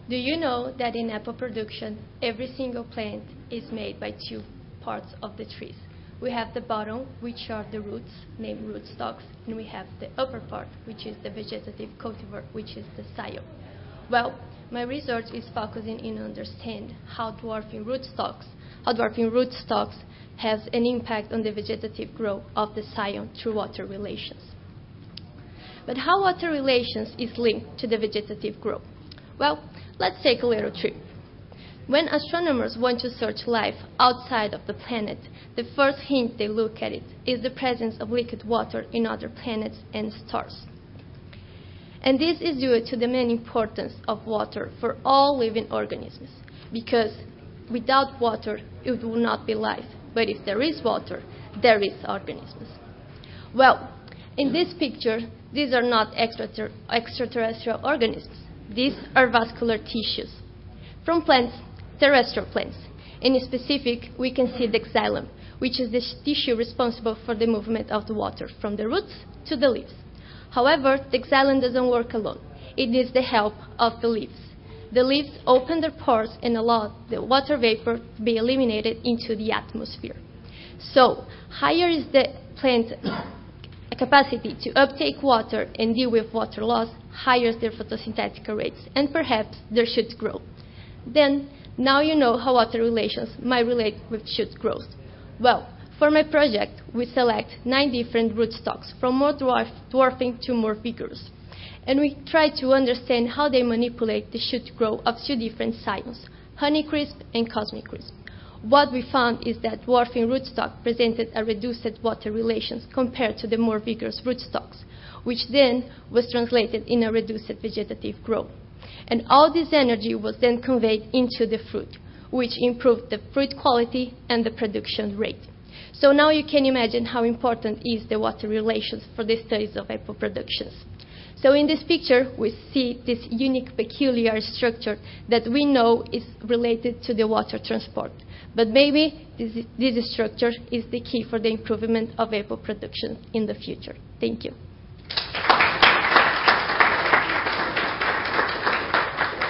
Do you know that in apple production, every single plant is made by two parts of the trees? We have the bottom, which are the roots, named rootstocks, and we have the upper part, which is the vegetative cultivar, which is the scion. Well, my research is focusing in understand how dwarfing rootstocks has an impact on the vegetative growth of the scion through water relations. But how water relations is linked to the vegetative growth? Well, let's take a little trip. When astronomers want to search life outside of the planet, the first hint they look at it is the presence of liquid water in other planets and stars. And this is due to the main importance of water for all living organisms, because without water, it will not be life. But if there is water, there is organisms. Well, in this picture, these are not extraterrestrial organisms. These are vascular tissues from plants, terrestrial plants. In specific, we can see the xylem, which is the tissue responsible for the movement of the water from the roots to the leaves. However, the xylem doesn't work alone. It needs the help of the leaves. The leaves open their pores and allow the water vapor to be eliminated into the atmosphere. So, higher is the plant capacity to uptake water and deal with water loss, higher their photosynthetic rates, and perhaps their shoot growth. Then, now you know how water relations might relate with shoot growth. Well, for my project, we select 9 different rootstocks, from more dwarfing to more vigorous. And we try to understand how they manipulate the shoot growth of 2 different scions, Honeycrisp and Cosmic Crisp. What we found is that dwarfing rootstock presented a reduced water relations compared to the more vigorous rootstocks, which then was translated in a reduced vegetative growth. And all this energy was then conveyed into the fruit, which improved the fruit quality and the production rate. So now you can imagine how important is the water relations for the studies of apple productions. So in this picture, we see this unique, peculiar structure that we know is related to the water transport. But maybe this structure is the key for the improvement of apple production in the future. Thank you.